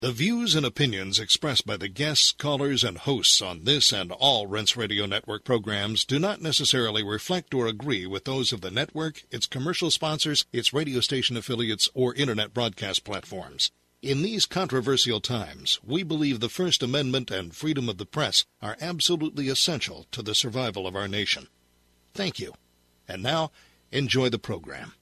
The views and opinions expressed by the guests, callers, and hosts on this and all Rense Radio Network programs do not necessarily reflect or agree with those of the network, its commercial sponsors, its radio station affiliates, or Internet broadcast platforms. In these controversial times, we believe the First Amendment and freedom of the press are absolutely essential to the survival of our nation. Thank you. And now, enjoy the program.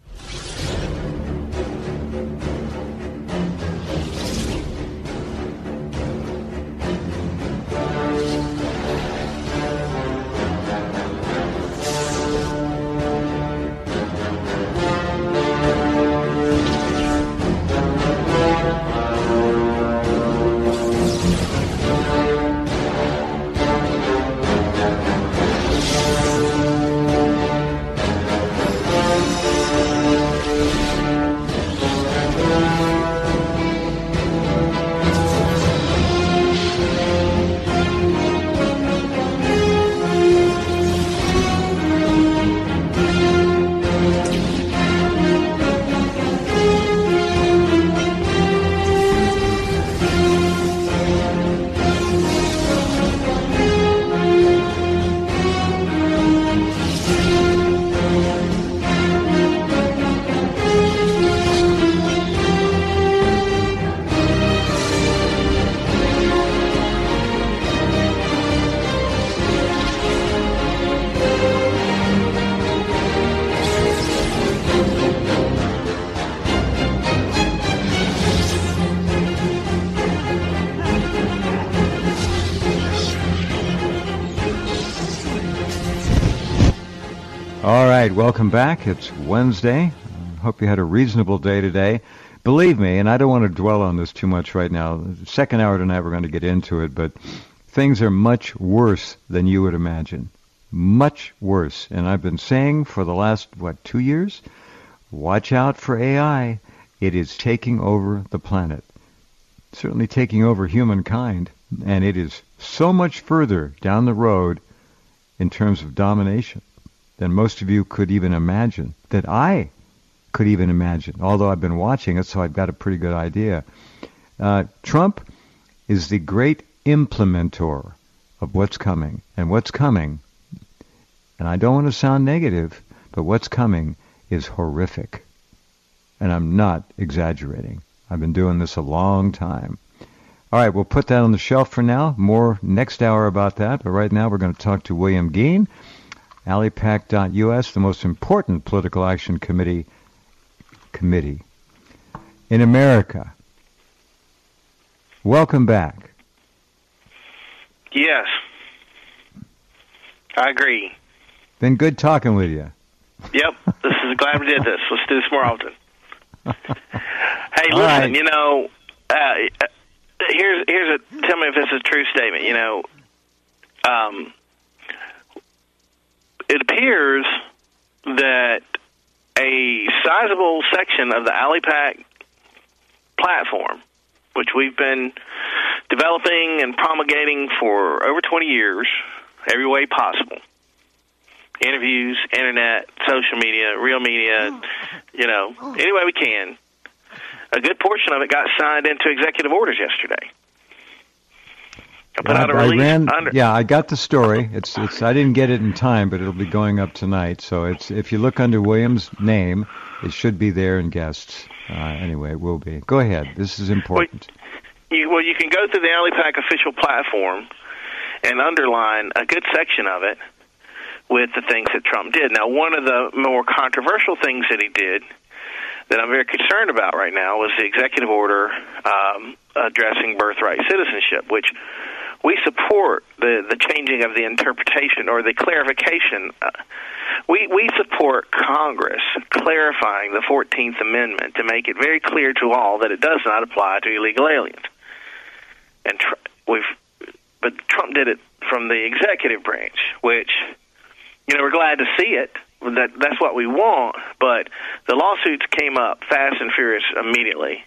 All right, welcome back. It's Wednesday. Hope you had a reasonable day today. Believe me, and I don't want to dwell on this too much right now. The second hour tonight we're going to get into it, but things are much worse than you would imagine. Much worse. And I've been saying for the last, 2 years? Watch out for AI. It is taking over the planet. Certainly taking over humankind. And it is so much further down the road in terms of domination than most of you could even imagine, that I could even imagine, although I've been watching it, so I've got a pretty good idea. Trump is the great implementer of what's coming. And what's coming, and I don't want to sound negative, but what's coming is horrific. And I'm not exaggerating. I've been doing this a long time. All right, we'll put that on the shelf for now. More next hour about that, but right now we're going to talk to William Geen, AliPac.us, the most important political action committee in America. Welcome back. Yes, I agree. Been good talking with you. Yep, this is glad we did this. Let's do this more often. Hey, listen, right. Here's a. Tell me if this is a true statement. It appears that a sizable section of the AliPac platform, which we've been developing and promulgating for over 20 years, every way possible, interviews, internet, social media, real media, any way we can, a good portion of it got signed into executive orders yesterday. I got the story. It's. I didn't get it in time, but it'll be going up tonight. So if you look under William's name, it should be there in guests. Anyway, it will be. Go ahead. This is important. Well, you can go through the AliPac official platform and underline a good section of it with the things that Trump did. Now, one of the more controversial things that he did that I'm very concerned about right now was the executive order addressing birthright citizenship, which we support the changing of the interpretation or the clarification. We support Congress clarifying the 14th Amendment to make it very clear to all that it does not apply to illegal aliens. And but Trump did it from the executive branch, which, we're glad to see it. That's what we want, but the lawsuits came up fast and furious immediately.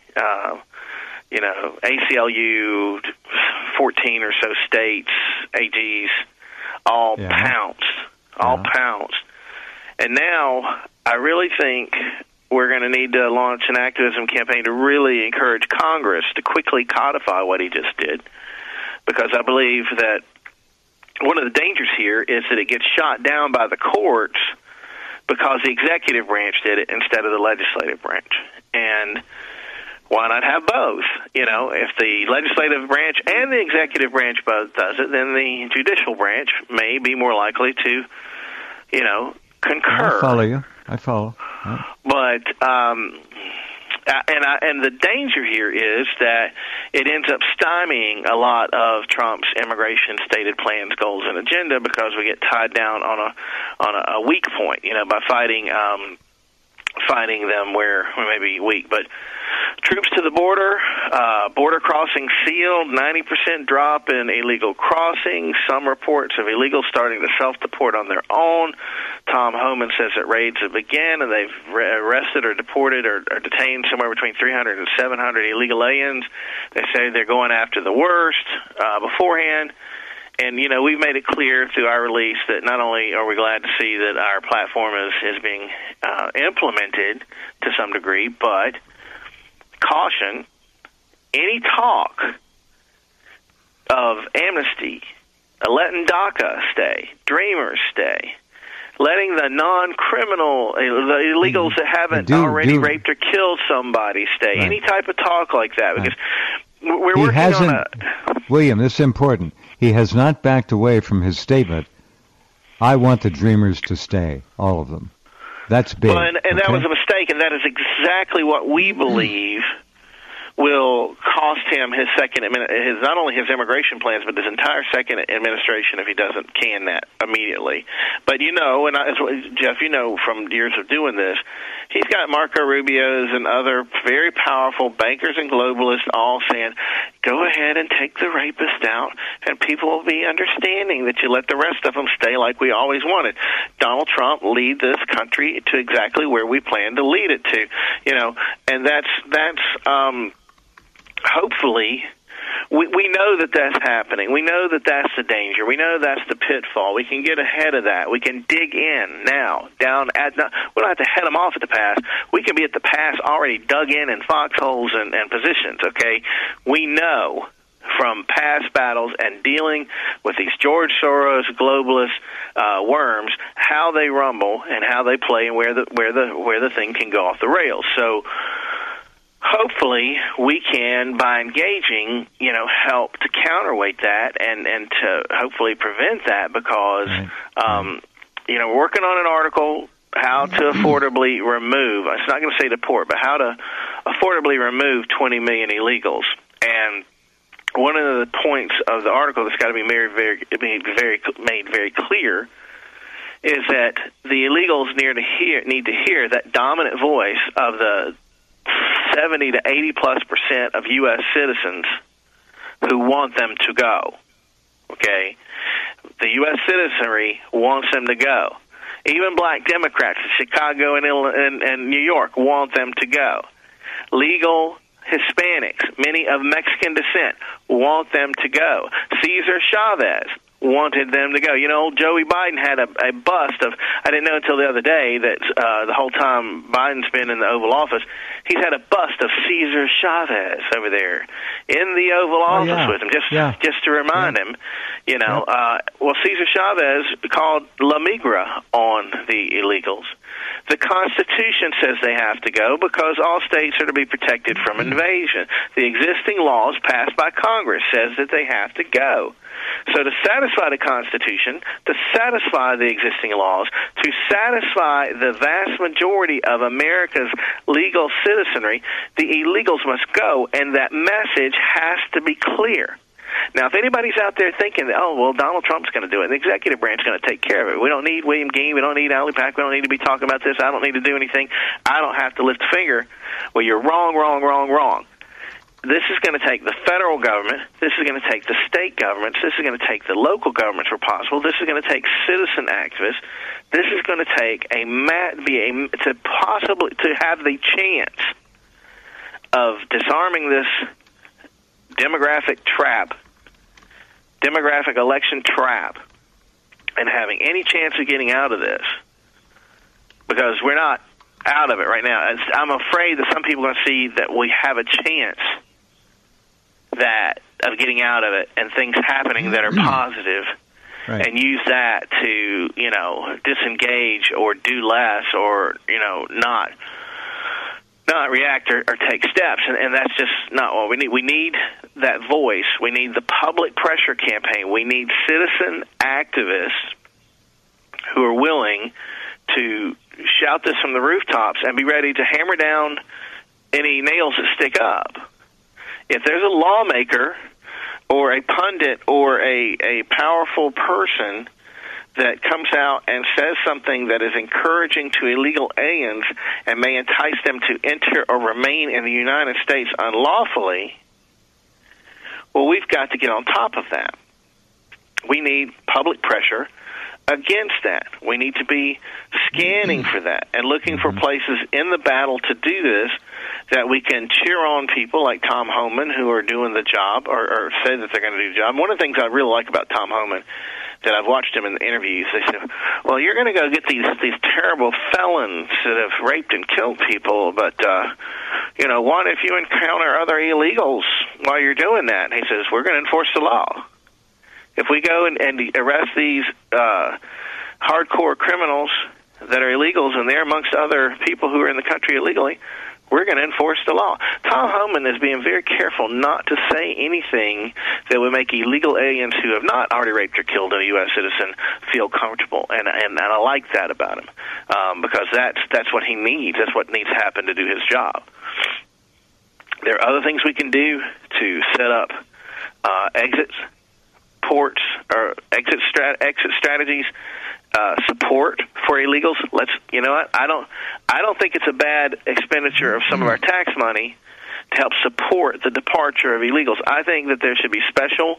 ACLU, 14 or so states, AGs, all pounced. And now I really think we're going to need to launch an activism campaign to really encourage Congress to quickly codify what he just did, because I believe that one of the dangers here is that it gets shot down by the courts because the executive branch did it instead of the legislative branch. And why not have both? You know, if the legislative branch and the executive branch both does it, then the judicial branch may be more likely to, you know, concur. I follow you. I follow. Yeah. But and the danger here is that it ends up stymieing a lot of Trump's immigration stated plans, goals, and agenda, because we get tied down on a weak point, you know, by fighting them where we may be weak. But troops to the border, border crossing sealed, 90% drop in illegal crossings, some reports of illegals starting to self-deport on their own. Tom Homan says that raids have begun, and they've arrested or deported or detained somewhere between 300 and 700 illegal aliens. They say they're going after the worst beforehand. And, you know, we've made it clear through our release that not only are we glad to see that our platform is being implemented to some degree, but caution, any talk of amnesty, letting DACA stay, Dreamers stay, letting the non-criminal, the illegals that haven't already raped or killed somebody stay, any type of talk like that, because we're working on a... William, this is important. He has not backed away from his statement, I want the Dreamers to stay, all of them. That's big. Well, and that was a mistake, and that is exactly what we believe will cost him his not only his immigration plans, but his entire second administration if he doesn't can that immediately. But, you know, and Jeff, you know from years of doing this, he's got Marco Rubio's and other very powerful bankers and globalists all saying, go ahead and take the rapist out, and people will be understanding that you let the rest of them stay like we always wanted. Donald Trump lead this country to exactly where we plan to lead it to, you know, and that's hopefully, we know that that's happening. We know that that's the danger. We know that's the pitfall. We can get ahead of that. We can dig in now, we don't have to head them off at the pass. We can be at the pass already dug in foxholes and positions, okay? We know from past battles and dealing with these George Soros globalist worms how they rumble and how they play and where the thing can go off the rails. So hopefully we can, by engaging, you know, help to counterweight that and to hopefully prevent that, because, you know, we're working on an article, how to affordably remove, it's not going to say deport, but how to affordably remove 20 million illegals. And one of the points of the article that's got to be made very clear is that the illegals need to hear that dominant voice of the 70 to 80+% of U.S. citizens who want them to go. Okay? The U.S. citizenry wants them to go. Even black Democrats in Chicago and New York want them to go. Legal Hispanics, many of Mexican descent, want them to go. Cesar Chavez wanted them to go. You know, Joey Biden had a bust of, I didn't know until the other day that the whole time Biden's been in the Oval Office, he's had a bust of Cesar Chavez over there in the Oval Office with him, just to remind him, you know. Well, Cesar Chavez called La Migra on the illegals. The Constitution says they have to go because all states are to be protected from invasion. The existing laws passed by Congress says that they have to go. So to satisfy the Constitution, to satisfy the existing laws, to satisfy the vast majority of America's legal citizenry, the illegals must go, and that message has to be clear. Now, if anybody's out there thinking, oh, well, Donald Trump's going to do it, and the executive branch is going to take care of it. We don't need William Gein. We don't need Ali Pack. We don't need to be talking about this. I don't need to do anything. I don't have to lift a finger. Well, you're wrong. This is going to take the federal government. This is going to take the state governments. This is going to take the local governments where possible. This is going to take citizen activists. This is going to take to have the chance of disarming this demographic election trap, and having any chance of getting out of this, because we're not out of it right now. I'm afraid that some people are going to see that we have a chance of getting out of it and things happening that are positive, right, and use that to, disengage or do less or, not react or take steps, and that's just not what we need. We need that voice. We need the public pressure campaign. We need citizen activists who are willing to shout this from the rooftops and be ready to hammer down any nails that stick up. If there's a lawmaker or a pundit or a powerful person that comes out and says something that is encouraging to illegal aliens and may entice them to enter or remain in the United States unlawfully, well, we've got to get on top of that. We need public pressure against that. We need to be scanning for that and looking for places in the battle to do this that we can cheer on people like Tom Homan who are doing the job or say that they're going to do the job. One of the things I really like about Tom Homan, that I've watched him in the interviews, they say, well, you're going to go get these terrible felons that have raped and killed people, but, what if you encounter other illegals while you're doing that? And he says, we're going to enforce the law. If we go and arrest these hardcore criminals that are illegals and they're amongst other people who are in the country illegally, we're going to enforce the law. Tom Homan is being very careful not to say anything that would make illegal aliens who have not already raped or killed a U.S. citizen feel comfortable, and I like that about him because that's what he needs. That's what needs to happen to do his job. There are other things we can do to set up exits, ports, or exit strategies. Support for illegals. You know what? I don't think it's a bad expenditure of some of our tax money to help support the departure of illegals. I think that there should be special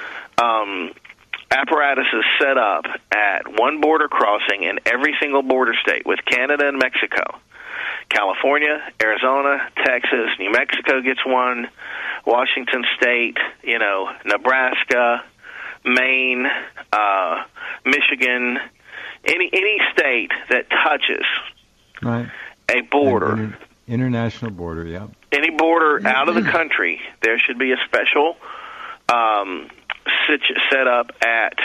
apparatuses set up at one border crossing in every single border state with Canada and Mexico. California, Arizona, Texas, New Mexico gets one, Washington State, Nebraska, Maine, Michigan, any state that touches a border, international border, yeah, any border out of the country, there should be a special set up at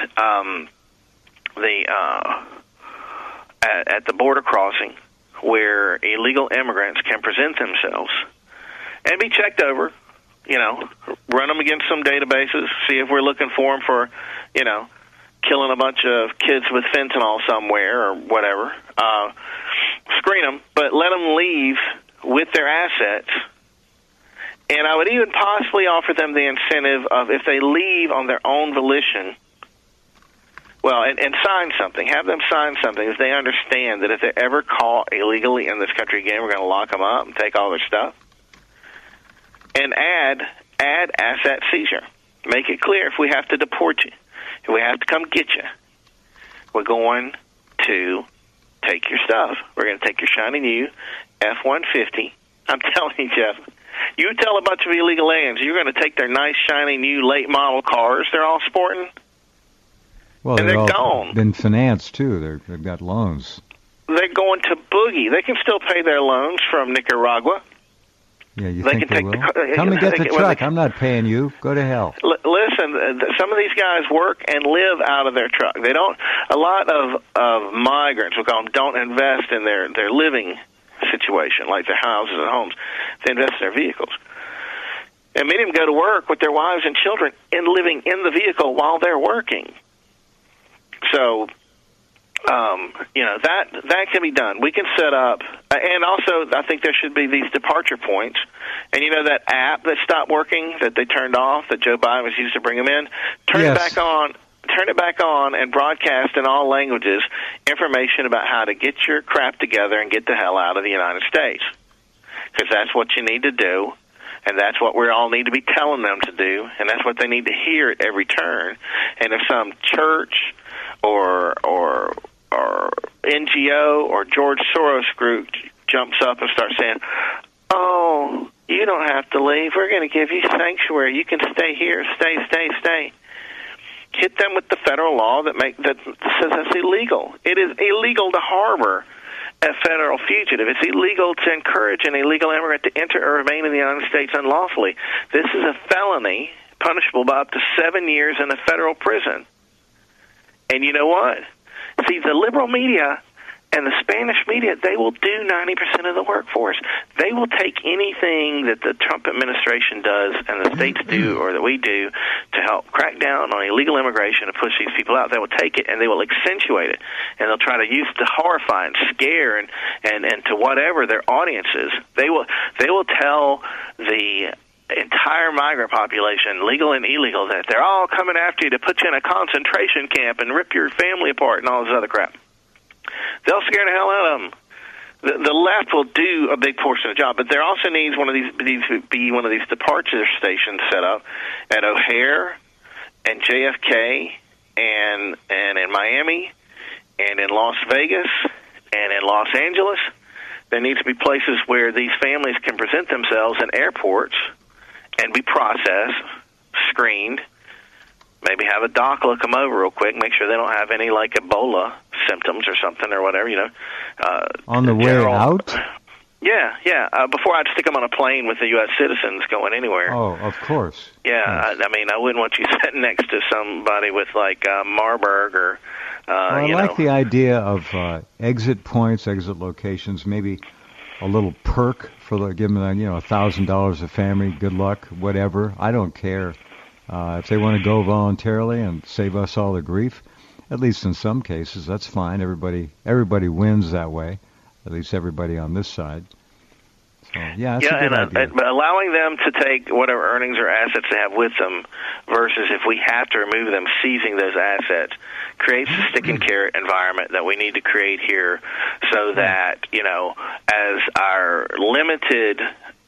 the border crossing where illegal immigrants can present themselves and be checked over. Run them against some databases, see if we're looking for them for, killing a bunch of kids with fentanyl somewhere or whatever. Screen them, but let them leave with their assets. And I would even possibly offer them the incentive of if they leave on their own volition, well, and sign something. Have them sign something if they understand that if they're ever caught illegally in this country again, we're going to lock them up and take all their stuff. And add asset seizure. Make it clear if we have to deport you, if we have to come get you, we're going to take your stuff. We're going to take your shiny new F-150. I'm telling you, Jeff, you tell a bunch of illegal aliens you're going to take their nice, shiny, new, late-model cars they're all sporting, and they're gone. Been financed, too. They've got loans. They're going to boogie. They can still pay their loans from Nicaragua. Yeah, you think they will? Come and get the truck. I'm not paying you. Go to hell. Listen, some of these guys work and live out of their truck. They don't. A lot of migrants, we'll call them, don't invest in their living situation, like their houses and homes. They invest in their vehicles. And many of them go to work with their wives and children and living in the vehicle while they're working. So, that can be done. We can set up, and also I think there should be these departure points. And that app that stopped working, that they turned off, that Joe Biden was used to bring them in, turn it back on and broadcast in all languages information about how to get your crap together and get the hell out of the United States. Because that's what you need to do, and that's what we all need to be telling them to do, and that's what they need to hear at every turn. And if some church or NGO or George Soros group jumps up and starts saying, oh, you don't have to leave. We're going to give you sanctuary. You can stay here. Stay. Hit them with the federal law that says that's illegal. It is illegal to harbor a federal fugitive. It's illegal to encourage an illegal immigrant to enter or remain in the United States unlawfully. This is a felony punishable by up to 7 years in a federal prison. And you know what? See, the liberal media and the Spanish media, they will do 90% of the work for us. They will take anything that the Trump administration does and the states do or that we do to help crack down on illegal immigration and push these people out. They will take it and they will accentuate it. And they'll try to use it to horrify and scare and to whatever their audience is. They will tell the entire migrant population, legal and illegal, that they're all coming after you to put you in a concentration camp and rip your family apart and all this other crap. They'll scare the hell out of them. The left will do a big portion of the job, but there also needs one of these departure stations set up at O'Hare and JFK and in Miami and in Las Vegas and in Los Angeles. There needs to be places where these families can present themselves in airports and be processed, screened, maybe have a doc look them over real quick, make sure they don't have any, like, Ebola symptoms or something or whatever, on the way out? Yeah. Before I'd stick them on a plane with the U.S. citizens going anywhere. Oh, of course. Yeah, yes. I wouldn't want you sitting next to somebody with, like, Marburg or, I like the idea of exit points, exit locations, maybe a little perk for give them, $1,000 a family, good luck, whatever. I don't care. If they want to go voluntarily and save us all the grief, at least in some cases, that's fine. Everybody wins that way, at least everybody on this side. So, yeah, that's a good idea. But allowing them to take whatever earnings or assets they have with them versus if we have to remove them, seizing those assets, creates the stick and carrot environment that we need to create here so that, as our limited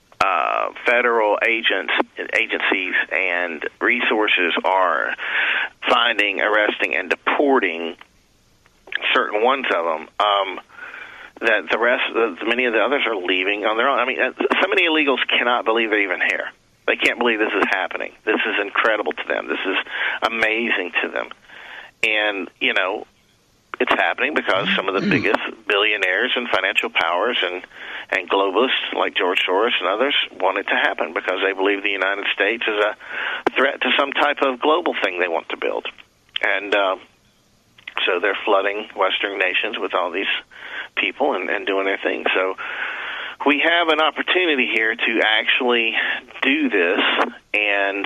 federal agencies and resources are finding, arresting, and deporting certain ones of them, that the rest, many of the others are leaving on their own. I mean, so many illegals cannot believe they're even here. They can't believe this is happening. This is incredible to them. This is amazing to them. And, it's happening because some of the biggest billionaires and financial powers and globalists like George Soros and others want it to happen because they believe the United States is a threat to some type of global thing they want to build. And so they're flooding Western nations with all these people and doing their thing. So we have an opportunity here to actually do this, and,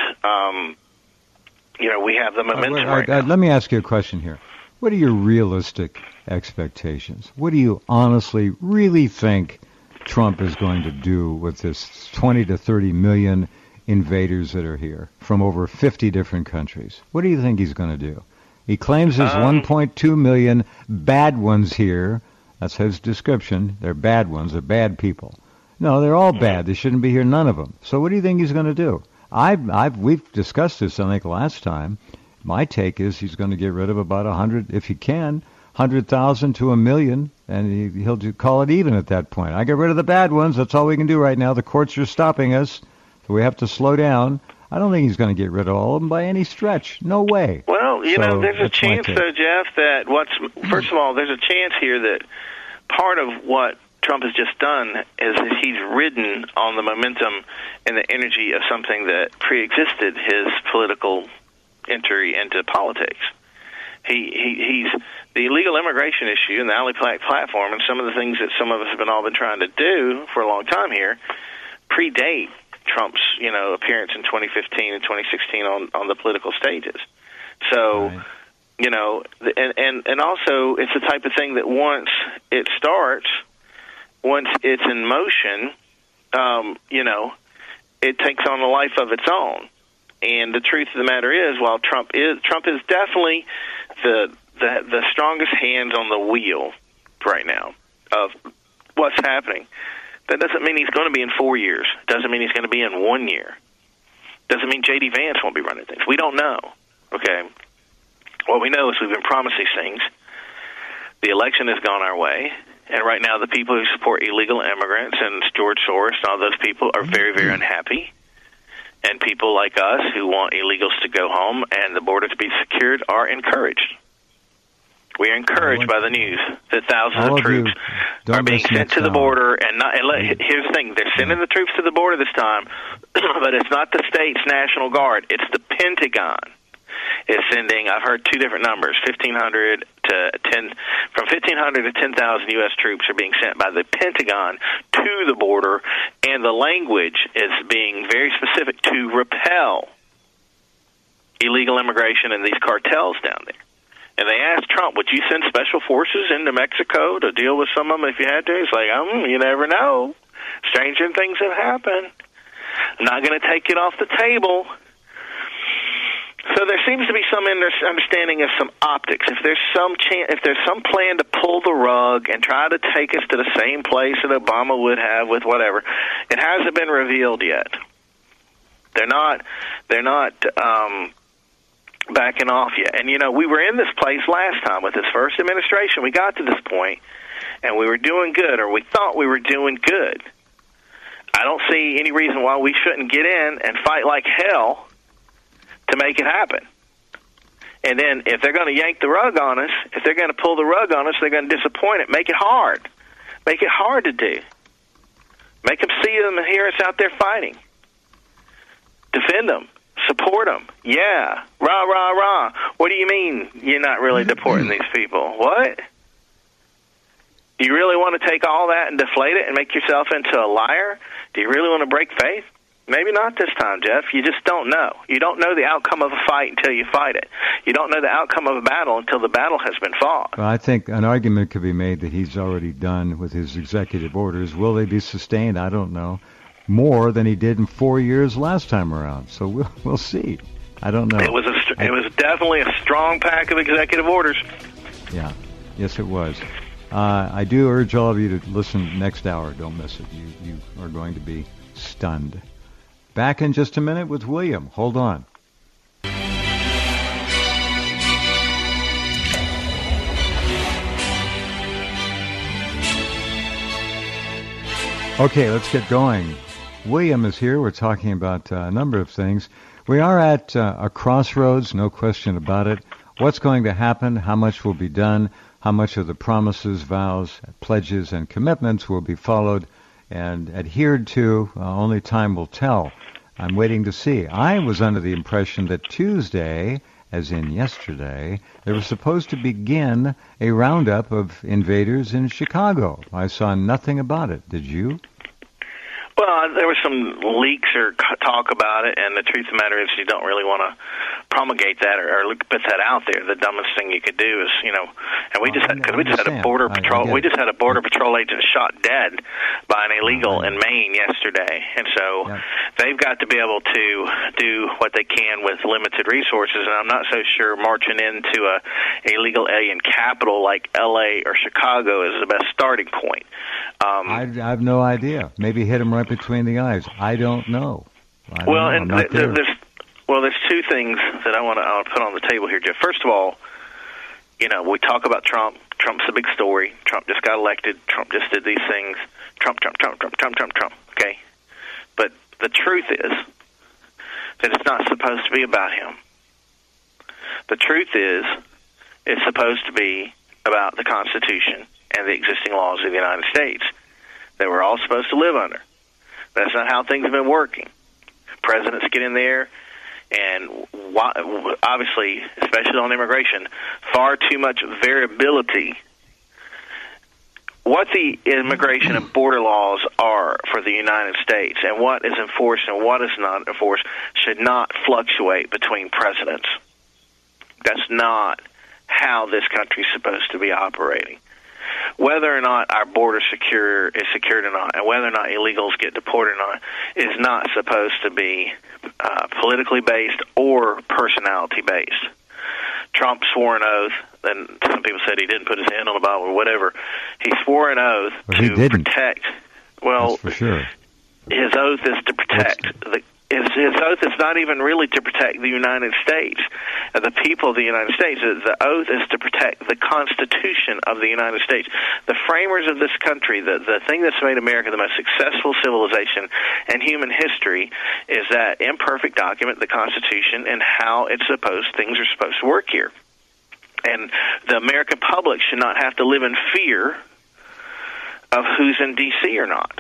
we have the momentum right now. Let me ask you a question here. What are your realistic expectations? What do you honestly really think Trump is going to do with this 20 to 30 million invaders that are here from over 50 different countries? What do you think he's going to do? He claims there's 1.2 million bad ones here. That's his description. They're bad ones. They're bad people. No, they're all bad. They shouldn't be here, none of them. So what do you think he's going to do? We've discussed this, I think, last time. My take is he's going to get rid of about 100, if he can, 100,000 to 1 million, and he'll call it even at that point. I get rid of the bad ones. That's all we can do right now. The courts are stopping us, so we have to slow down. I don't think he's going to get rid of all of them by any stretch. No way. Well, there's a chance, though, Jeff, that first of all, there's a chance here that part of what Trump has just done is he's ridden on the momentum and the energy of something that preexisted his political entry into politics. He's the illegal immigration issue and the Ally platform and some of the things that some of us have all been trying to do for a long time here predate Trump's appearance in 2015 and 2016 on the political stages. So, right. And also it's the type of thing that once it starts, once it's in motion, it takes on a life of its own. And the truth of the matter is, while Trump is definitely the strongest hands on the wheel right now of what's happening, that doesn't mean he's going to be in 4 years. Doesn't mean he's going to be in 1 year. Doesn't mean J.D. Vance won't be running things. We don't know. Okay. What we know is we've been promised these things. The election has gone our way. And right now the people who support illegal immigrants and George Soros and all those people are very, very unhappy. And people like us who want illegals to go home and the border to be secured are encouraged. We are encouraged by the news that thousands of troops are being sent to the border, here's the thing: they're sending the troops to the border this time, but it's not the state's National Guard; it's the Pentagon is sending. I've heard two different numbers: 1,500 to 10. From 1,500 to 10,000 U.S. troops are being sent by the Pentagon to the border, and the language is being very specific to repel illegal immigration and these cartels down there. And they asked Trump, would you send special forces into Mexico to deal with some of them if you had to? He's like, you never know. Stranger things have happened. I'm not going to take it off the table. So there seems to be some understanding of some optics. If there's some plan to pull the rug and try to take us to the same place that Obama would have with whatever, it hasn't been revealed yet. They're not backing off yet. And, we were in this place last time with this first administration. We got to this point, and we were doing good, or we thought we were doing good. I don't see any reason why we shouldn't get in and fight like hell to make it happen. And then if they're going to yank the rug on us, if they're going to pull the rug on us, they're going to disappoint it. Make it hard. Make it hard to do. Make them see them and hear us out there fighting. Defend them. Support them. Yeah. Rah, rah, rah. What do you mean you're not really deporting these people? What? Do you really want to take all that and deflate it and make yourself into a liar? Do you really want to break faith? Maybe not this time, Jeff. You just don't know. You don't know the outcome of a fight until you fight it. You don't know the outcome of a battle until the battle has been fought. Well, I think an argument could be made that he's already done with his executive orders. Will they be sustained? I don't know. More than he did in 4 years last time around. So we'll see. I don't know. It was definitely a strong pack of executive orders. Yeah. Yes, it was. I do urge all of you to listen next hour. Don't miss it. You are going to be stunned. Back in just a minute with William. Hold on. Okay, let's get going. William is here. We're talking about a number of things. We are at a crossroads, no question about it. What's going to happen? How much will be done? How much of the promises, vows, pledges, and commitments will be followed and adhered to? Only time will tell. I'm waiting to see. I was under the impression that Tuesday, as in yesterday, they were supposed to begin a roundup of invaders in Chicago. I saw nothing about it. Did you? Well, there were some leaks or talk about it, and the truth of the matter is you don't really want to promulgate that or put that out there. The dumbest thing you could do is, and we just had a border patrol. We just had a border patrol agent shot dead by an illegal in Maine yesterday, and so they've got to be able to do what they can with limited resources. And I'm not so sure marching into a illegal alien capital like L.A. or Chicago is the best starting point. I have no idea. Maybe hit him right between the eyes. I don't know. There's two things that I want to put on the table here, Jeff. First of all, we talk about Trump. Trump's a big story. Trump just got elected. Trump just did these things. Trump. Okay? But the truth is that it's not supposed to be about him. The truth is it's supposed to be about the Constitution and the existing laws of the United States that we're all supposed to live under. That's not how things have been working. Presidents get in there, and obviously, especially on immigration, far too much variability. What the immigration and border laws are for the United States and what is enforced and what is not enforced should not fluctuate between presidents. That's not how this country is supposed to be operating. Whether or not our border is secured or not, and whether or not illegals get deported or not, is not supposed to be politically based or personality based. Trump swore an oath, and some people said he didn't put his hand on the Bible or whatever. He swore an oath to protect. Well, that's for sure. His oath is to protect His oath is not even really to protect the United States, the people of the United States. The oath is to protect the Constitution of the United States. The framers of this country, the thing that's made America the most successful civilization in human history is that imperfect document, the Constitution, and how things are supposed to work here. And the American public should not have to live in fear of who's in D.C. or not.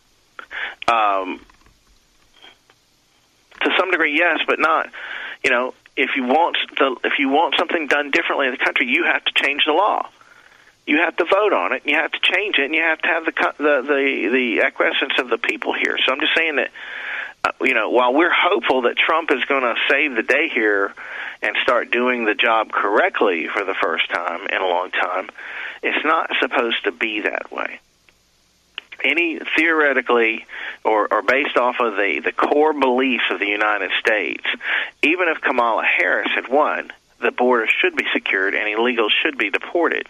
To some degree, yes, but not. You know, if you want something done differently in the country, you have to change the law. You have to vote on it, and you have to change it, and you have to have the acquiescence of the people here. So I'm just saying that, while we're hopeful that Trump is going to save the day here and start doing the job correctly for the first time in a long time, it's not supposed to be that way. Any theoretically or based off of the core beliefs of the United States, even if Kamala Harris had won, the border should be secured and illegals should be deported.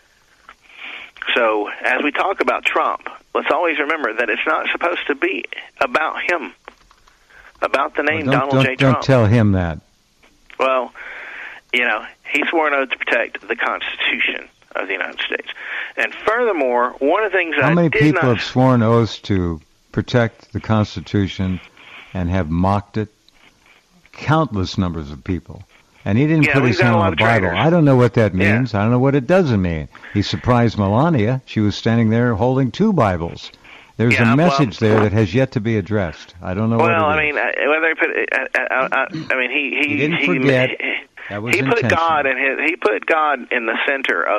So as we talk about Trump, let's always remember that it's not supposed to be about him, about the name Donald J. Trump. Don't tell him that. Well, he swore an oath to protect the Constitution of the United States. And furthermore, one of the things How many people have sworn oaths to protect the Constitution and have mocked it? Countless numbers of people. And he didn't put his hand on the Bible. I don't know what that means. Yeah. I don't know what it doesn't mean. He surprised Melania. She was standing there holding 2 Bibles. There's a message there that has yet to be addressed. I don't know what it is. Well, I mean, whether he put he didn't forget. That was intentional. He put God in the center of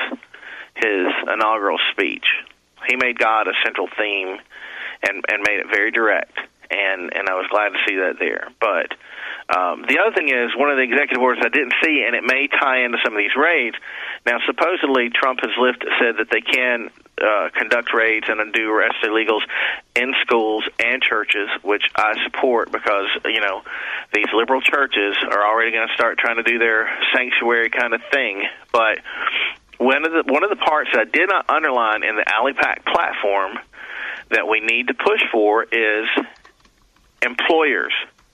his inaugural speech. He made God a central theme and made it very direct. And I was glad to see that there. But the other thing is, one of the executive orders I didn't see, and it may tie into some of these raids. Now, supposedly, Trump has said that they can conduct raids and do arrest illegals in schools and churches, which I support because, these liberal churches are already going to start trying to do their sanctuary kind of thing. But one of the parts that I did not underline in the ALIPAC platform that we need to push for is employers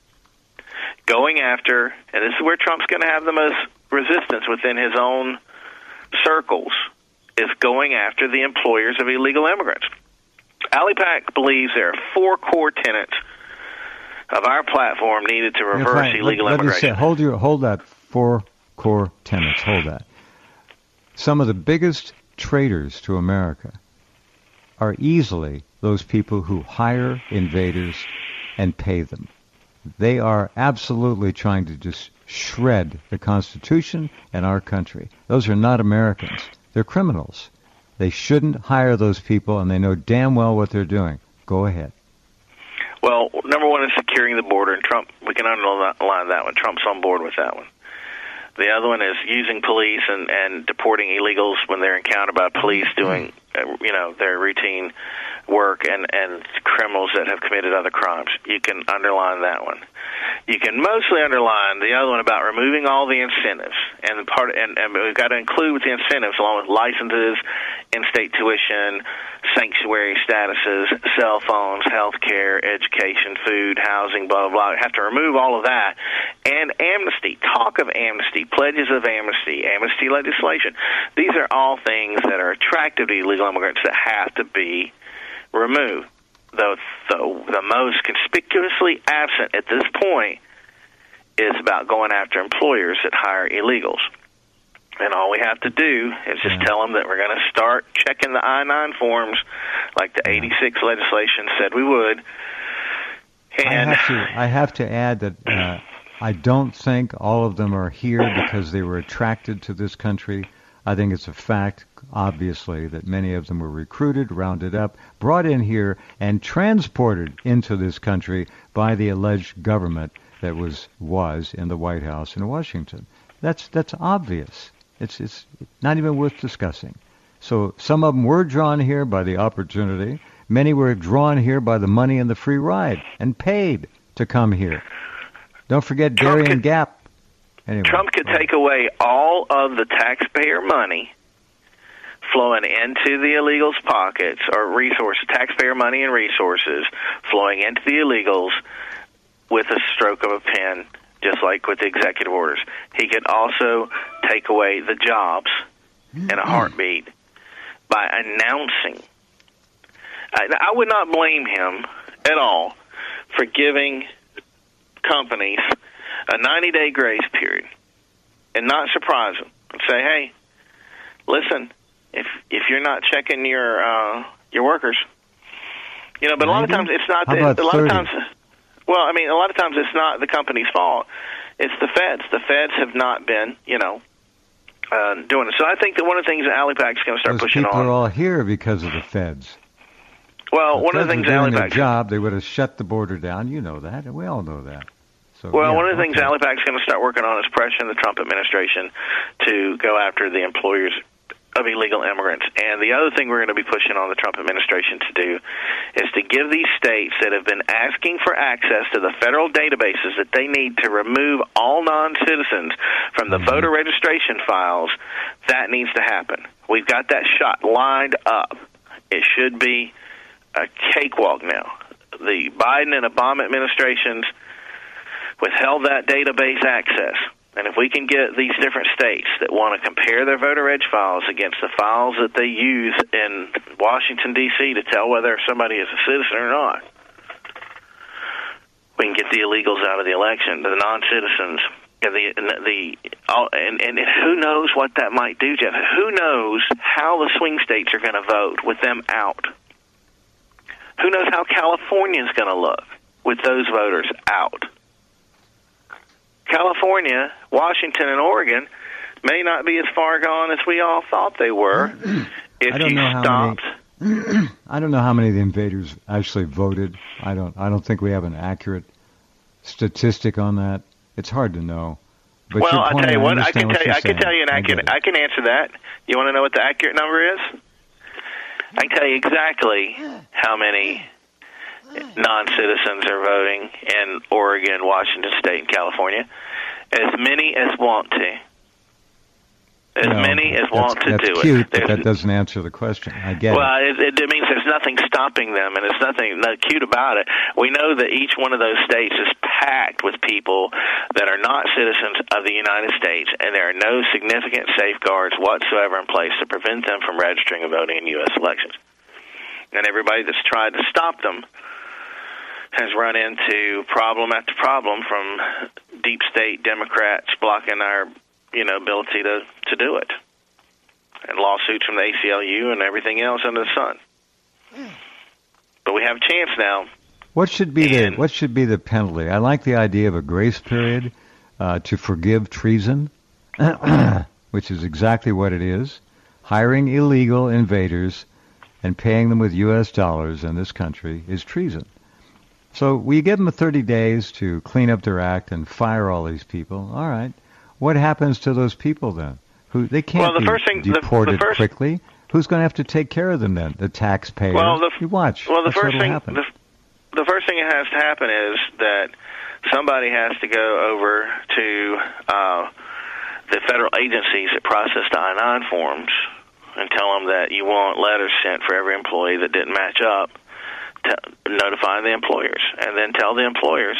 going after, and this is where Trump's going to have the most resistance within his own circles, is going after the employers of illegal immigrants. ALIPAC believes there are 4 core tenets of our platform needed to reverse illegal immigration. Hold that 4 core tenets. Hold that. Some of the biggest traitors to America are easily those people who hire invaders and pay them. They are absolutely trying to just shred the Constitution and our country. Those are not Americans. They're criminals. They shouldn't hire those people, and they know damn well what they're doing. Go ahead. Well, number one is securing the border, and Trump, we can underline that one. Trump's on board with that one. The other one is using police and deporting illegals when they're encountered by police doing, their routine work and criminals that have committed other crimes. You can underline that one. You can mostly underline the other one about removing all the incentives, and we've got to include with the incentives along with licenses, in-state tuition, sanctuary statuses, cell phones, health care, education, food, housing, blah, blah, blah. We have to remove all of that. And amnesty, talk of amnesty, pledges of amnesty, amnesty legislation. These are all things that are attractive to illegal immigrants that have to be removed. Though the most conspicuously absent at this point is about going after employers that hire illegals. And all we have to do is just tell them that we're going to start checking the I-9 forms like the 86 legislation said we would. And I have to add that I don't think all of them are here because they were attracted to this country. I think it's a fact, obviously, that many of them were recruited, rounded up, brought in here, and transported into this country by the alleged government that was in the White House in Washington. That's obvious. It's not even worth discussing. So some of them were drawn here by the opportunity. Many were drawn here by the money and the free ride and paid to come here. Don't forget Darien Gap. Anyway, Trump could take away all of the taxpayer money flowing into the illegals' pockets, or resources, taxpayer money and resources flowing into the illegals with a stroke of a pen, just like with the executive orders. He could also take away the jobs in a heartbeat by announcing. I would not blame him at all for giving companies a 90-day grace period and not surprise them and say, hey, listen, if you're not checking your workers, but a lot of times it's not. How about a lot 30? of times, well, I mean, a lot of times it's not the company's fault. It's the feds. The feds have not been, doing it. So I think that one of the things that Alipac's going to start Those pushing people on. are all here because of the feds. Well, one of the things doing their Alipac's job, they would have shut the border down. You know that, and we all know that. So, Well, one of the things Alipac's going to start working on is pressuring the Trump administration to go after the employers of illegal immigrants. And the other thing we're going to be pushing on the Trump administration to do is to give these states that have been asking for access to the federal databases that they need to remove all non-citizens from the voter registration files. That needs to happen. We've got that shot lined up. It should be a cakewalk now. The Biden and Obama administrations withheld that database access. And if we can get these different states that want to compare their voter reg files against the files that they use in Washington, D.C. to tell whether somebody is a citizen or not, we can get the illegals out of the election, the non-citizens, and who knows what that might do, Jeff? Who knows how the swing states are going to vote with them out? Who knows how California is going to look with those voters out? California, Washington, and Oregon may not be as far gone as we all thought they were if you stopped. I don't know how many of the invaders actually voted. I don't think we have an accurate statistic on that. It's hard to know. But well, I tell you what, I can tell you an accurate. I can answer that. You want to know what the accurate number is? I can tell you exactly how many non-citizens are voting in Oregon, Washington State, and California. As many as want to. Many as want to do cute, it. But that doesn't answer the question. I get well, it means there's nothing stopping them, and there's nothing cute about it. We know that each one of those states is packed with people that are not citizens of the United States, and there are no significant safeguards whatsoever in place to prevent them from registering and voting in U.S. elections. And everybody that's tried to stop them has run into problem after problem from deep state Democrats blocking our ability to do it, and lawsuits from the ACLU and everything else under the sun. But we have a chance now. What should be the penalty? I like the idea of a grace period to forgive treason, which is exactly what it is. Hiring illegal invaders and paying them with U.S. dollars in this country is treason. So we give them 30 days to clean up their act and fire all these people. All right. What happens to those people then? They can't be deported quickly. Who's going to have to take care of them then? The taxpayers. You watch. Well, the first thing happen. The first thing that has to happen is that somebody has to go over to the federal agencies that process the I-9 forms and tell them that you want letters sent for every employee that didn't match up, notify the employers, and then tell the employers,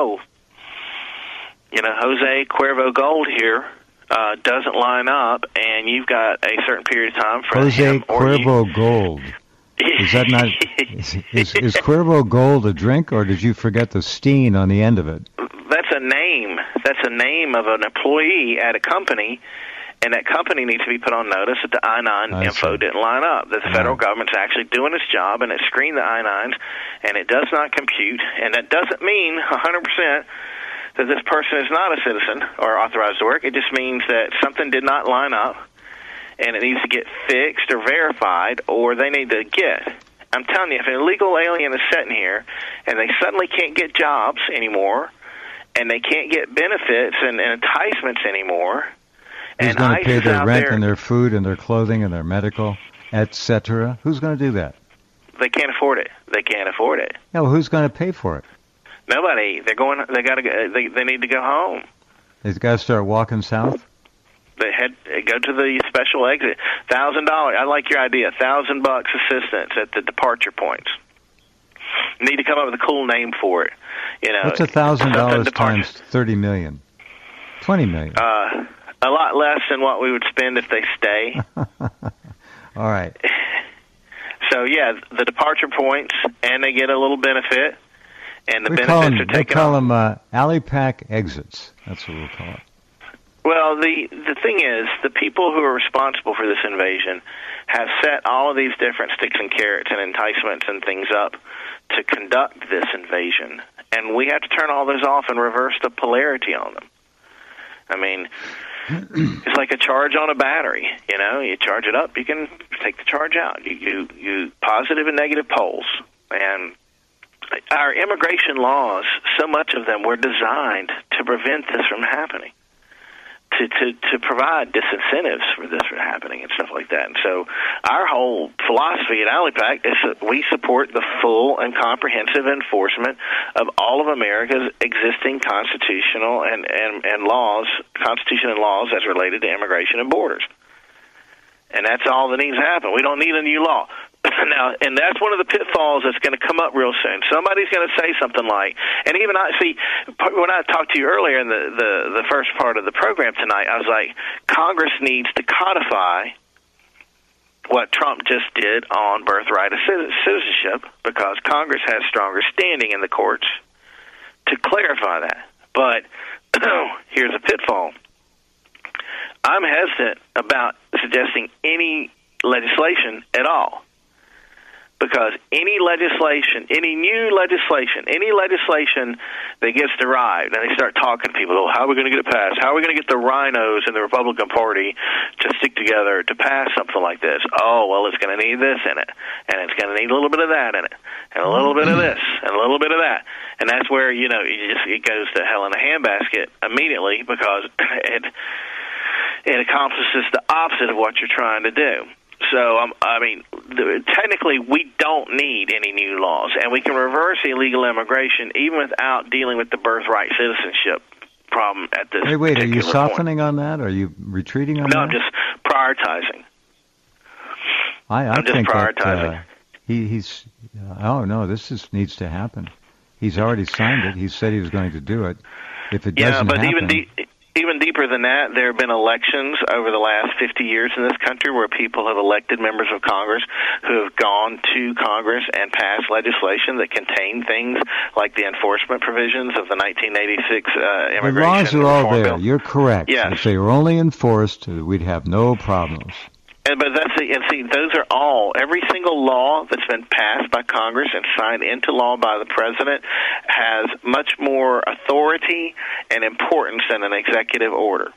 Jose Cuervo Gold here doesn't line up, and you've got a certain period of time for him. Jose Cuervo Gold. Is that not? is Cuervo Gold a drink, or did you forget the steen on the end of it? That's a name. That's a name of an employee at a company, and that company needs to be put on notice that the I-9 info didn't line up, that the federal government's actually doing its job, and it screened the I-9s, and it does not compute, and that doesn't mean 100% that this person is not a citizen or authorized to work. It just means that something did not line up, and it needs to get fixed or verified, or they need to get. I'm telling you, if an illegal alien is sitting here and they suddenly can't get jobs anymore, and they can't get benefits and enticements anymore, who's going to pay their rent and their food and their clothing and their medical, etc.? Who's going to do that? They can't afford it. They can't afford it. Yeah, well, who's going to pay for it? Nobody. They're going. They got to. They need to go home. They've got to start walking south. They go to the special exit. $1,000. I like your idea. $1,000 assistance at the departure points. Need to come up with a cool name for it. What's $1,000 times 30 million? 20 million. A lot less than what we would spend if they stay. All right. So yeah, the departure points, and they get a little benefit. And the benefits are taken off. We call them Alipac exits. That's what we'll call it. Well, the thing is, the people who are responsible for this invasion have set all of these different sticks and carrots and enticements and things up to conduct this invasion. And we have to turn all those off and reverse the polarity on them. I mean, it's like a charge on a battery. You know, you charge it up, you can take the charge out. You positive and negative poles. And our immigration laws, so much of them were designed to prevent this from happening, to provide disincentives for this from happening and stuff like that. And so our whole philosophy at ALIPAC is that we support the full and comprehensive enforcement of all of America's existing constitutional and laws, Constitution and laws as related to immigration and borders. And that's all that needs to happen. We don't need a new law. Now, and that's one of the pitfalls that's going to come up real soon. Somebody's going to say something like, and even I see, when I talked to you earlier in the first part of the program tonight, I was like, Congress needs to codify what Trump just did on birthright of citizenship, because Congress has stronger standing in the courts to clarify that. But here's a pitfall. I'm hesitant about suggesting any legislation at all. Because any legislation that gets derived, and they start talking to people, oh, how are we going to get it passed? How are we going to get the rhinos in the Republican Party to stick together to pass something like this? Oh, well, it's going to need this in it, and it's going to need a little bit of that in it, and a little bit of this, and a little bit of that. And that's where, you know, it goes to hell in a handbasket immediately, because it accomplishes the opposite of what you're trying to do. So, I mean, technically, we don't need any new laws, and we can reverse illegal immigration even without dealing with the birthright citizenship problem at this Wait, are you softening point. On that? Are you retreating on that? No, I'm just prioritizing. I'm just think prioritizing. That, he's oh, no, needs to happen. He's already signed it. He said he was going to do it. If it doesn't happen... Even deeper than that, there have been elections over the last 50 years in this country where people have elected members of Congress who have gone to Congress and passed legislation that contain things like the enforcement provisions of the 1986 immigration the laws are all there. Bill. You're correct. Yes. If they were only enforced, we'd have no problems. But those are all, every single law that's been passed by Congress and signed into law by the president has much more authority and importance than an executive order.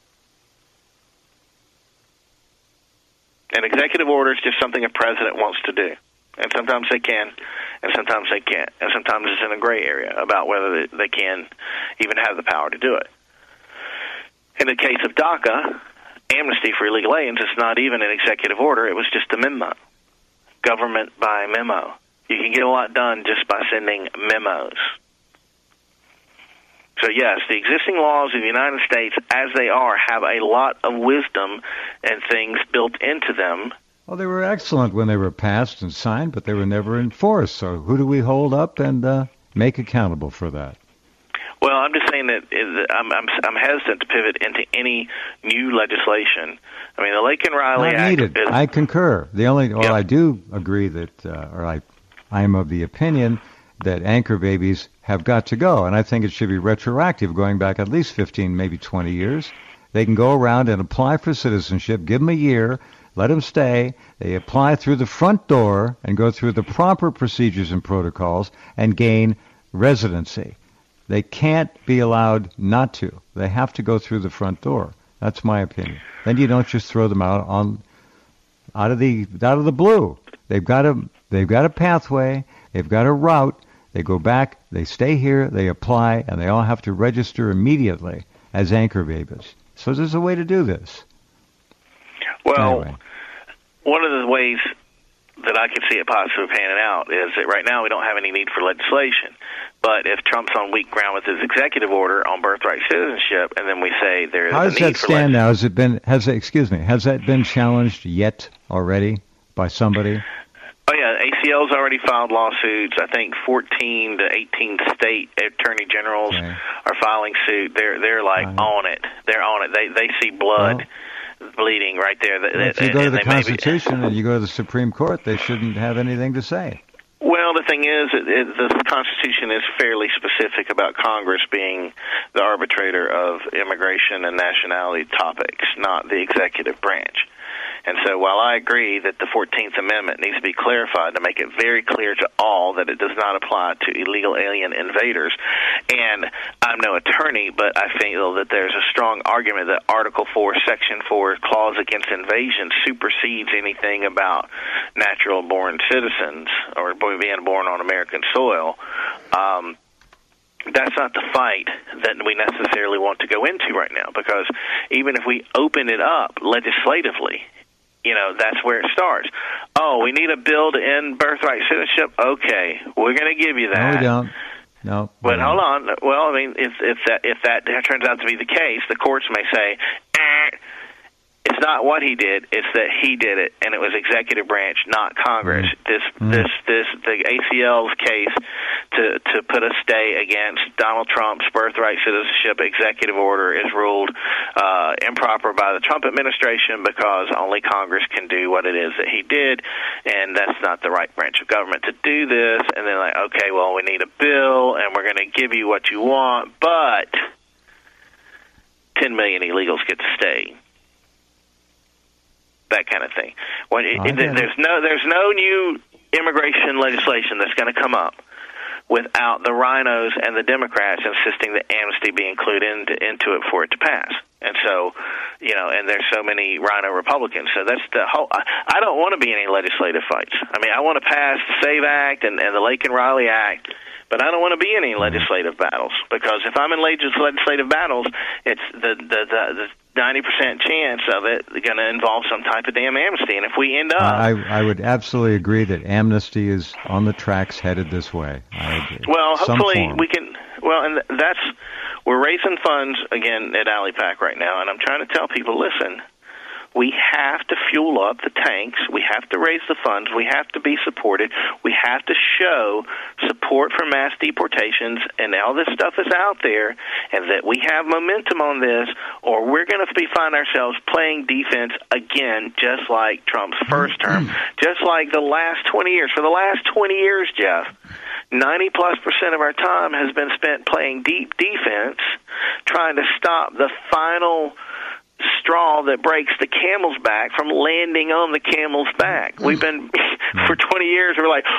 An executive order is just something a president wants to do. And sometimes they can, and sometimes they can't. And sometimes it's in a gray area about whether they can even have the power to do it. In the case of DACA, amnesty for illegal aliens, is not even an executive order. It was just a memo. Government by memo. You can get a lot done just by sending memos. So, yes, the existing laws in the United States, as they are, have a lot of wisdom and things built into them. Well, they were excellent when they were passed and signed, but they were never enforced. So who do we hold up and make accountable for that? Well, I'm just saying that I'm hesitant to pivot into any new legislation. I mean, the Laken Riley Not needed. Act. I concur. I do agree that, I am of the opinion that anchor babies have got to go, and I think it should be retroactive, going back at least 15, maybe 20 years. They can go around and apply for citizenship, give them a year, let them stay. They apply through the front door and go through the proper procedures and protocols and gain residency. They can't be allowed not to. They have to go through the front door. That's my opinion. Then you don't just throw them out of the blue. They've got a pathway. They've got a route. They go back. They stay here. They apply, and they all have to register immediately as anchor babies. So there's a way to do this. Well, anyway. One of the ways that I could see it possibly panning out is that right now we don't have any need for legislation. But if Trump's on weak ground with his executive order on birthright citizenship, and then we say there is a need for legislation. How does that stand now? Has that been challenged yet already by somebody? Oh, yeah. ACL's already filed lawsuits. I think 14 to 18 state attorney generals are filing suit. They're like on it. They're on it. They see blood bleeding right there. If you go to the Constitution and you go to the Supreme Court, they shouldn't have anything to say. Well, the thing is, the Constitution is fairly specific about Congress being the arbitrator of immigration and nationality topics, not the executive branch. And so while I agree that the 14th Amendment needs to be clarified to make it very clear to all that it does not apply to illegal alien invaders, and I'm no attorney, but I feel that there's a strong argument that Article 4, Section 4, clause against invasion supersedes anything about natural-born citizens or being born on American soil. That's not the fight that we necessarily want to go into right now, because even if we open it up legislatively, that's where it starts. Oh, we need a bill to end birthright citizenship? Okay, we're going to give you that. No, we don't. No. But hold on. Well, I mean, if that turns out to be the case, the courts may say, it's not what he did, it's that he did it, and it was executive branch, not Congress. The ACL's case to put a stay against Donald Trump's birthright citizenship executive order is ruled improper by the Trump administration because only Congress can do what it is that he did, and that's not the right branch of government to do this. And they're like, okay, well, we need a bill, and we're going to give you what you want, but 10 million illegals get to stay. That kind of thing. There's no new immigration legislation that's going to come up without the rhinos and the Democrats insisting that amnesty be included into it for it to pass. And so, and there's so many rhino Republicans. So that's the whole. I don't want to be in any legislative fights. I mean, I want to pass the SAVE Act and the Lake and Riley Act, but I don't want to be in any legislative battles, because if I'm in legislative battles, it's the 90% chance of it going to involve some type of damn amnesty. And if we end up... I would absolutely agree that amnesty is on the tracks headed this way. I agree. Well, hopefully we can... Well, and we're raising funds, again, at AliPac right now, and I'm trying to tell people, listen, we have to fuel up the tanks. We have to raise the funds. We have to be supported. We have to show support for mass deportations, and all this stuff is out there, and that we have momentum on this, or we're going to find ourselves playing defense again, just like Trump's first term, just like the last 20 years. For the last 20 years, Jeff, 90+% of our time has been spent playing deep defense, trying to stop the final straw that breaks the camel's back from landing on the camel's back. We've been, for 20 years, we're like,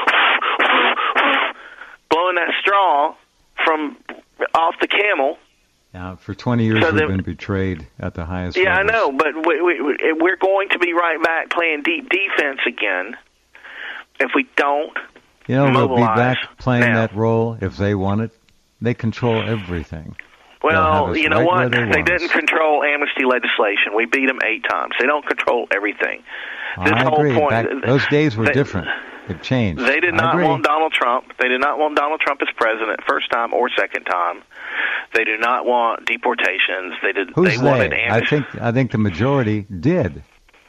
blowing that straw from off the camel. Now, for 20 years, we've been betrayed at the highest levels. I know, but we're going to be right back playing deep defense again if we don't we'll be back playing that role if they want it. They control everything. Well, you know what? They didn't control amnesty legislation. We beat them 8 times. They don't control everything. I agree. Those days were different. It changed. They did not want Donald Trump. They did not want Donald Trump as president, first time or second time. They do not want deportations. Who's they? Wanted amnesty. I think the majority did.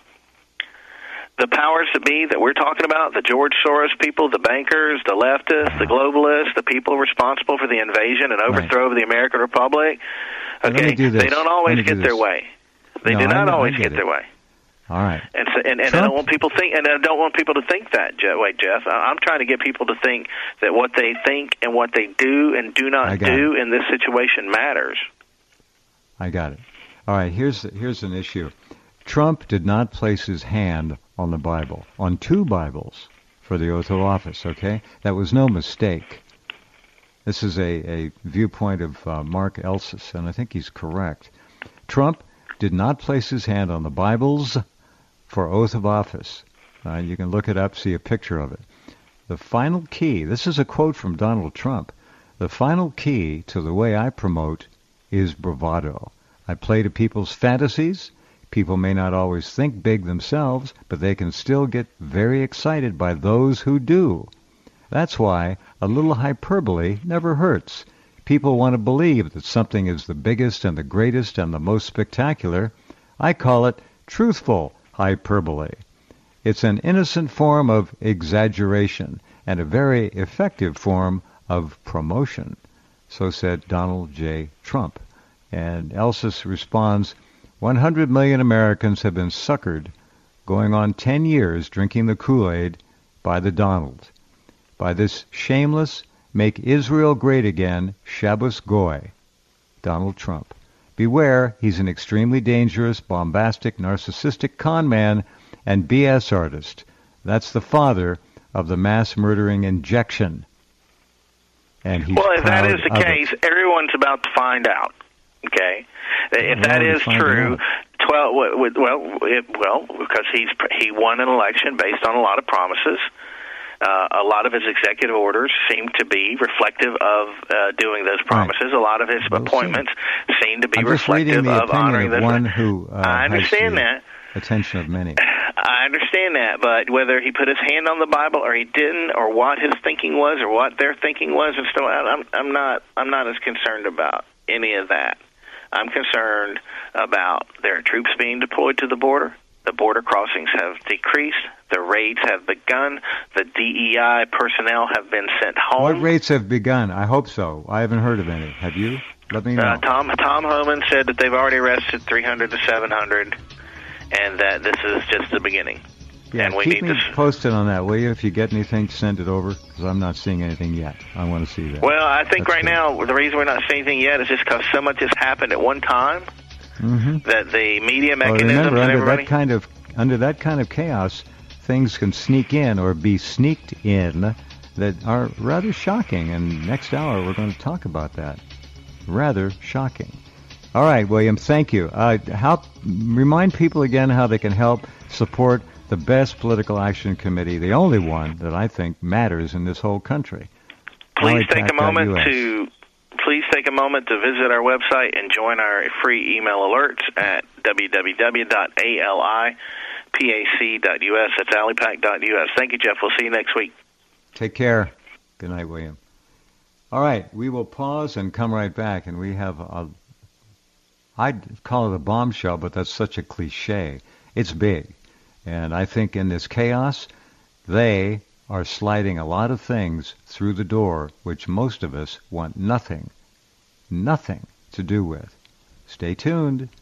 The powers that be that we're talking about, the George Soros people, the bankers, the leftists, the globalists, the people responsible for the invasion and overthrow of the American Republic, okay, they don't always get their way. They do not always get their way. All right. And I don't want people to think that way, Jeff. I'm trying to get people to think that what they think and what they do and do not do in this situation matters. I got it. All right, here's an issue. Trump did not place his hand on the Bible, on 2 Bibles for the oath of office, okay? That was no mistake. This is a viewpoint of Mark Elsis, and I think he's correct. Trump did not place his hand on the Bibles for oath of office. You can look it up, see a picture of it. The final key, this is a quote from Donald Trump, the final key to the way I promote is bravado. I play to people's fantasies. People may not always think big themselves, but they can still get very excited by those who do. That's why a little hyperbole never hurts. People want to believe that something is the biggest and the greatest and the most spectacular. I call it truthful hyperbole. It's an innocent form of exaggeration and a very effective form of promotion. So said Donald J. Trump. And Elsis responds, 100 million Americans have been suckered, going on 10 years drinking the Kool-Aid by the Donald. by this shameless, make Israel great again, Shabbos Goy, Donald Trump. Beware, he's an extremely dangerous, bombastic, narcissistic con man and BS artist. That's the father of the mass murdering injection. And he's well, if that is the proud of case, it. everyone's about to find out. Okay, if that is true, because he won an election based on a lot of promises. A lot of his executive orders seem to be reflective of doing those promises. Right. A lot of his appointments seem to be reflective of honoring those. One who I understand that. Attention of many. I understand that, but whether he put his hand on the Bible or he didn't, or what his thinking was, or what their thinking was, and so I'm not as concerned about any of that. I'm concerned about their troops being deployed to the border. The border crossings have decreased. The raids have begun. The DEI personnel have been sent home. What raids have begun? I hope so. I haven't heard of any. Have you? Let me know. Tom Homan said that they've already arrested 300 to 700, and that this is just the beginning. Yeah, and we keep need me posted on that, will you? If you get anything, send it over, because I'm not seeing anything yet. I want to see that. Well, I think right now the reason we're not seeing anything yet is just because so much has happened at one time. Mm-hmm. That the media mechanisms remember, and under that kind of chaos, things can sneak in or be sneaked in that are rather shocking. And next hour we're going to talk about that. Rather shocking. All right, William, thank you. Remind people again how they can help support the best political action committee, the only one that I think matters in this whole country. Please take a moment to visit our website and join our free email alerts at www.alipac.us. That's alipac.us. Thank you, Jeff. We'll see you next week. Take care. Good night, William. All right, we will pause and come right back, and we have I'd call it a bombshell, but that's such a cliche. It's big. And I think in this chaos, they are sliding a lot of things through the door which most of us want nothing to do with. Stay tuned.